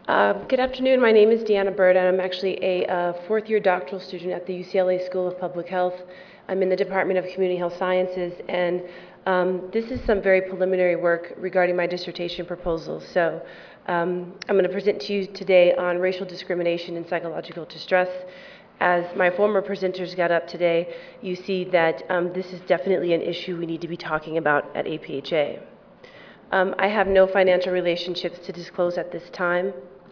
Good afternoon. My name is Deanna Bird, and I'm actually a fourth-year doctoral student at the UCLA School of Public Health. I'm in the Department of Community Health Sciences, and this is some very preliminary work regarding my dissertation proposal. So I'm going to present to you today on racial discrimination and psychological distress. As my former presenters got up today, you see that this is definitely an issue we need to be talking about at APHA. I have no financial relationships to disclose at this time.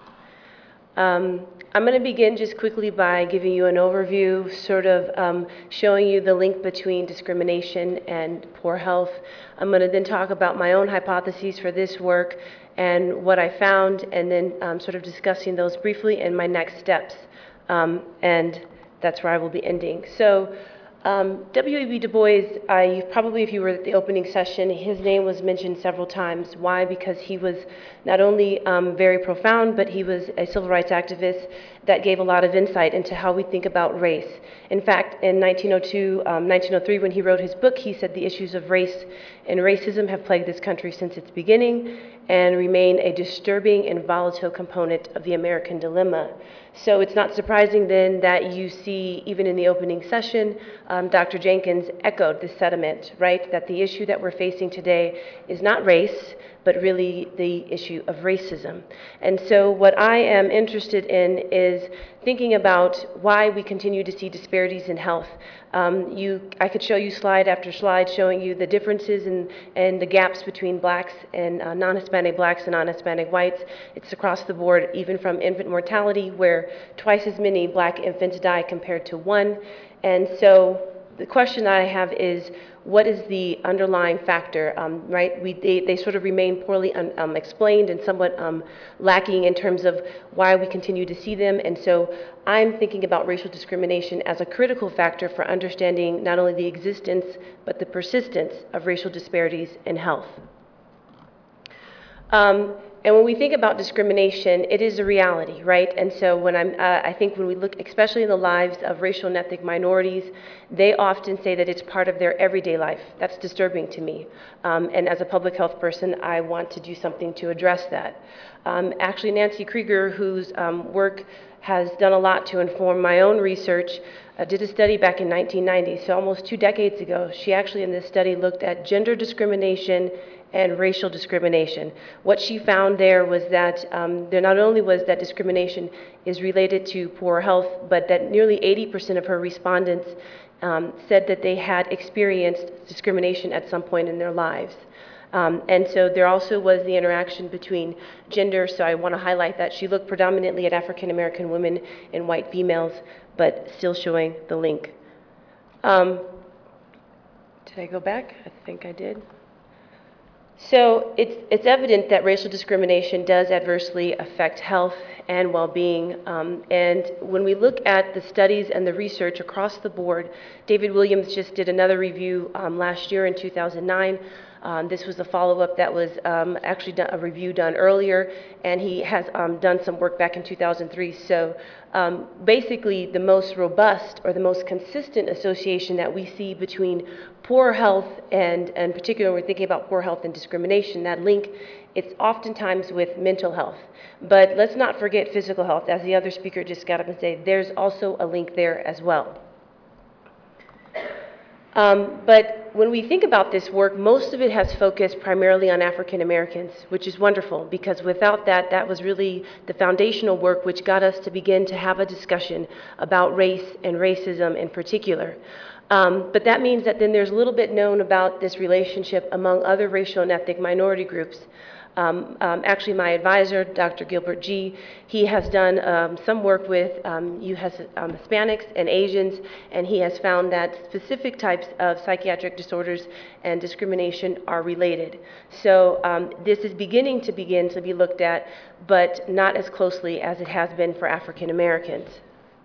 I'm going to begin just quickly by giving you an overview, sort of showing you the link between discrimination and poor health. I'm going to then talk about my own hypotheses for this work and what I found, and then sort of discussing those briefly and my next steps. And that's where I will be ending. So W.E.B. Du Bois, probably if you were at the opening session, his name was mentioned several times. Why? Because he was not only very profound, but he was a civil rights activist that gave a lot of insight into how we think about race. In fact, in 1903, when he wrote his book, he said the issues of race and racism have plagued this country since its beginning and remain a disturbing and volatile component of the American dilemma. So it's not surprising then that you see, even in the opening session, Dr. Jenkins echoed this sentiment, right? That the issue that we're facing today is not race, but really the issue of racism. And so what I am interested in is thinking about why we continue to see disparities in health. I could show you slide after slide showing you the differences and the gaps between blacks and non-Hispanic blacks and non-Hispanic whites. It's across the board, even from infant mortality, where twice as many black infants die compared to one. And so the question that I have is, what is the underlying factor, right? They sort of remain poorly explained and somewhat lacking in terms of why we continue to see them. And so I'm thinking about racial discrimination as a critical factor for understanding not only the existence, but the persistence of racial disparities in health. And when we think about discrimination, it is a reality, right? And so when I think when we look, especially in the lives of racial and ethnic minorities, they often say that it's part of their everyday life. That's disturbing to me. And as a public health person, I want to do something to address that. Actually, Nancy Krieger, whose work has done a lot to inform my own research, did a study back in 1990, so almost 2 decades ago. She actually, in this study, looked at gender discrimination and racial discrimination. What she found there was that there not only was that discrimination is related to poor health, but that nearly 80% of her respondents said that they had experienced discrimination at some point in their lives. And so there also was the interaction between gender, so I want to highlight that. She looked predominantly at African American women and white females, but still showing the link. Did I go back? I think I did. So it's evident that racial discrimination does adversely affect health and well-being. And when we look at the studies and the research across the board, David Williams just did another review last year in 2009. This was a follow-up that was actually a review done earlier, and he has done some work back in 2003. So basically, the most robust or the most consistent association that we see between poor health and in particular, we're thinking about poor health and discrimination, that link, it's oftentimes with mental health. But let's not forget physical health. As the other speaker just got up and said, there's also a link there as well. But when we think about this work, most of it has focused primarily on African Americans, which is wonderful, because without that, that was really the foundational work which got us to begin to have a discussion about race and racism in particular. But that means that then there's a little bit known about this relationship among other racial and ethnic minority groups. Actually, my advisor, Dr. Gilbert G., he has done some work with Hispanics and Asians, and he has found that specific types of psychiatric disorders and discrimination are related. So this is beginning to be looked at, but not as closely as it has been for African Americans.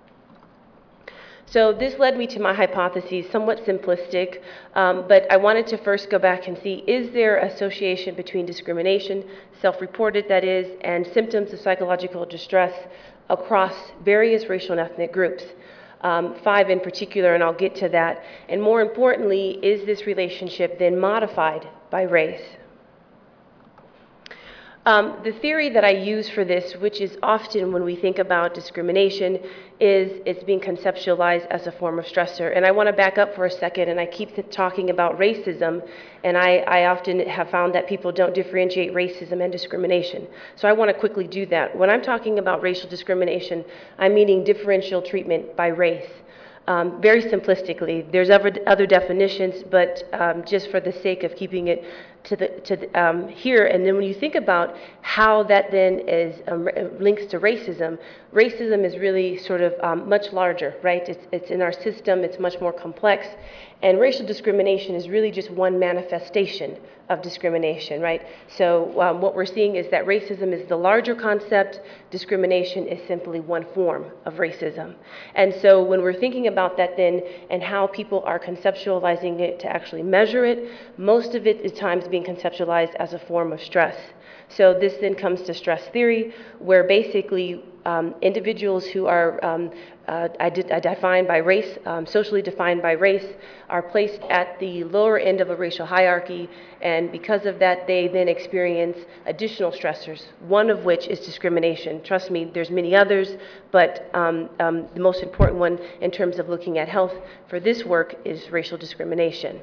So this led me to my hypothesis, somewhat simplistic, but I wanted to first go back and see, is there association between discrimination, self-reported that is, and symptoms of psychological distress across various racial and ethnic groups? 5 in particular, and I'll get to that. And more importantly, is this relationship then modified by race? The theory that I use for this, which is often when we think about discrimination, is it's being conceptualized as a form of stressor. And I want to back up for a second, and I keep talking about racism, and I often have found that people don't differentiate racism and discrimination. So I want to quickly do that. When I'm talking about racial discrimination, I'm meaning differential treatment by race. Very simplistically, there's other definitions, but just for the sake of keeping it to here, and then when you think about how that then is links to racism, racism is really sort of much larger, right? It's in our system, it's much more complex, and racial discrimination is really just one manifestation of discrimination, right? So what we're seeing is that racism is the larger concept, discrimination is simply one form of racism. And so when we're thinking about that then and how people are conceptualizing it to actually measure it, most of it is times being conceptualized as a form of stress. So this then comes to stress theory, where basically individuals who are defined by race, socially defined by race, are placed at the lower end of a racial hierarchy, and because of that, they then experience additional stressors, one of which is discrimination. Trust me, there's many others, but the most important one in terms of looking at health for this work is racial discrimination.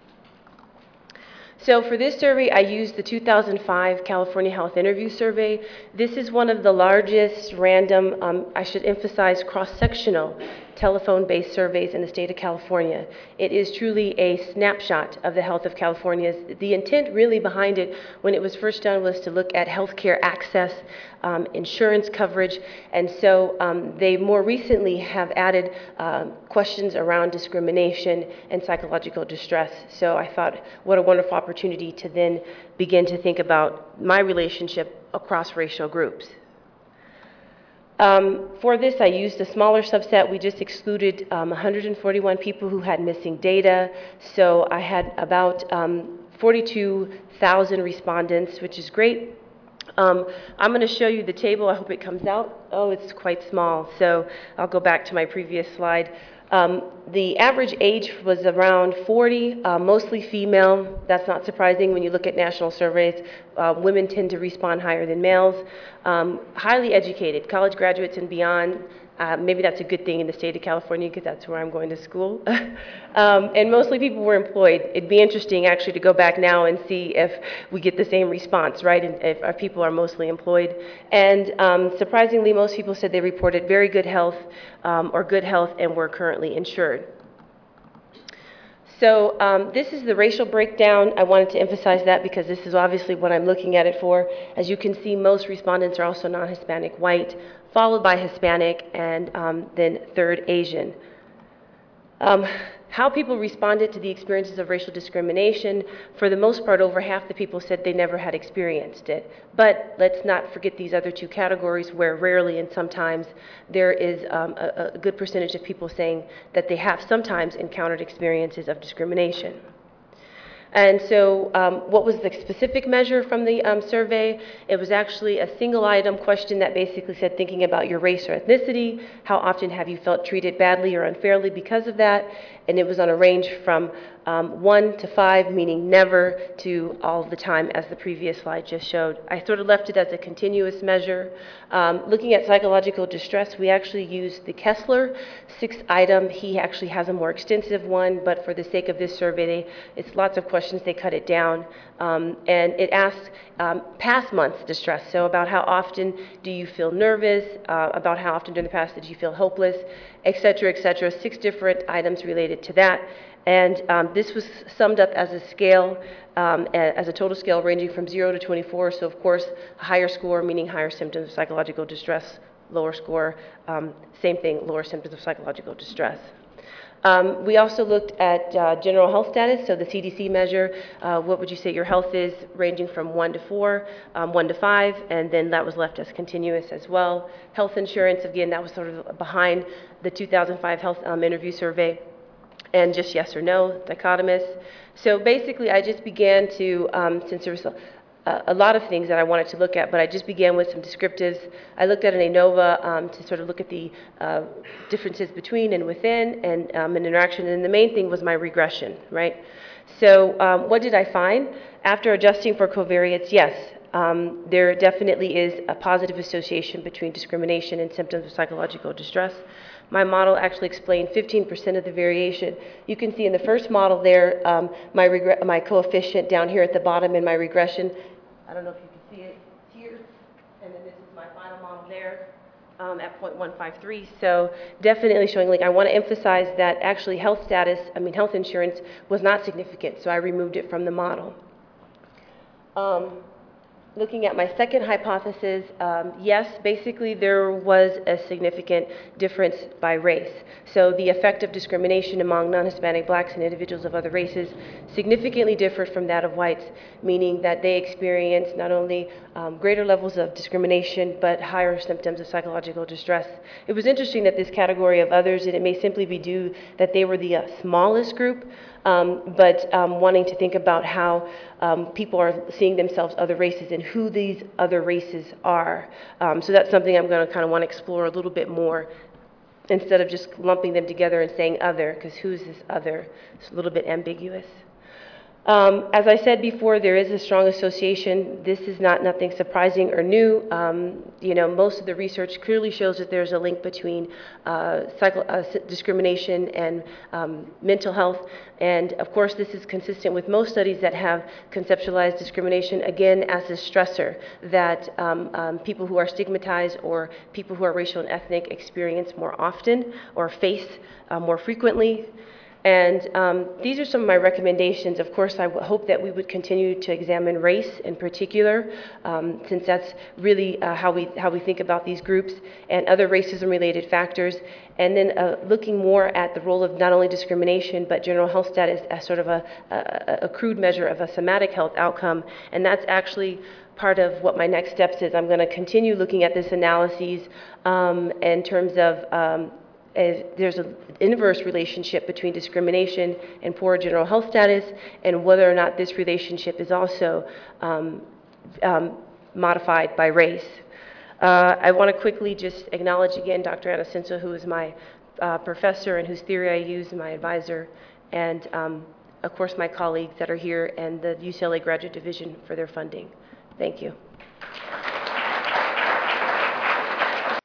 So for this survey, I used the 2005 California Health Interview Survey. This is one of the largest random, I should emphasize, cross-sectional telephone-based surveys in the state of California. It is truly a snapshot of the health of California. The intent really behind it when it was first done was to look at healthcare access, insurance coverage, and so they more recently have added questions around discrimination and psychological distress. So I thought, what a wonderful opportunity to then begin to think about my relationship across racial groups. For this, I used a smaller subset. We just excluded 141 people who had missing data. So I had about 42,000 respondents, which is great. I'm going to show you the table. I hope it comes out. Oh, it's quite small. So I'll go back to my previous slide. The average age was around 40, mostly female. That's not surprising when you look at national surveys. Women tend to respond higher than males. Highly educated, college graduates and beyond. Maybe that's a good thing in the state of California because that's where I'm going to school. And mostly people were employed. It'd be interesting actually to go back now and see if we get the same response, right? And if our people are mostly employed. And surprisingly, most people said they reported very good health or good health and were currently insured. So this is the racial breakdown. I wanted to emphasize that because this is obviously what I'm looking at it for. As you can see, most respondents are also non-Hispanic white, followed by Hispanic, and then third Asian. How people responded to the experiences of racial discrimination, for the most part, over half the people said they never had experienced it. But let's not forget these other two categories where rarely and sometimes there is a good percentage of people saying that they have sometimes encountered experiences of discrimination. And so what was the specific measure from the survey? It was actually a single item question that basically said, thinking about your race or ethnicity, how often have you felt treated badly or unfairly because of that? And it was on a range from 1 to 5, meaning never, to all the time, as the previous slide just showed. I sort of left it as a continuous measure. Looking at psychological distress, we actually used the Kessler 6th item. He actually has a more extensive one, but for the sake of this survey, it's lots of questions, they cut it down. And it asks past months distress, so about how often do you feel nervous, about how often during the past did you feel hopeless, et cetera, et cetera. 6 different items related to that. And this was summed up as a scale, as a total scale ranging from 0 to 24. So of course, a higher score meaning higher symptoms of psychological distress, lower score, same thing, lower symptoms of psychological distress. We also looked at general health status, so the CDC measure, what would you say your health is, ranging from 1 to 4, 1 to 5, and then that was left as continuous as well. Health insurance, again, that was sort of behind the 2005 health interview survey. And just yes or no, dichotomous. So basically, I just began to, since there was a lot of things that I wanted to look at, but I just began with some descriptives. I looked at an ANOVA to sort of look at the differences between and within and an interaction, and the main thing was my regression, right? So what did I find? After adjusting for covariates, yes, there definitely is a positive association between discrimination and symptoms of psychological distress. My model actually explained 15% of the variation. You can see in the first model there, my coefficient down here at the bottom in my regression. I don't know if you can see it. It's here, and then this is my final model there. At 0.153, so definitely showing, like, I want to emphasize that actually health insurance was not significant, so I removed it from the model. Looking at my second hypothesis, yes, basically there was a significant difference by race. So the effect of discrimination among non-Hispanic blacks and individuals of other races significantly differed from that of whites, meaning that they experienced not only greater levels of discrimination, but higher symptoms of psychological distress. It was interesting that this category of others, and it may simply be due that they were the smallest group, but wanting to think about how people are seeing themselves other races and who these other races are. So that's something I'm going to kind of want to explore a little bit more instead of just lumping them together and saying other, because who's this other? It's a little bit ambiguous. As I said before, there is a strong association. This is nothing surprising or new. Most of the research clearly shows that there's a link between discrimination and mental health. And of course, this is consistent with most studies that have conceptualized discrimination, again, as a stressor that people who are stigmatized or people who are racial and ethnic experience more often or face more frequently. And these are some of my recommendations. Of course, I hope that we would continue to examine race in particular, since that's really how we think about these groups and other racism-related factors. And then looking more at the role of not only discrimination, but general health status as sort of a crude measure of a somatic health outcome. And that's actually part of what my next steps is. I'm going to continue looking at this analyses in terms of there's an inverse relationship between discrimination and poor general health status, and whether or not this relationship is also modified by race. I want to quickly just acknowledge again Dr. Anacenso, who is my professor and whose theory I use, my advisor, and of course my colleagues that are here and the UCLA Graduate Division for their funding. Thank you.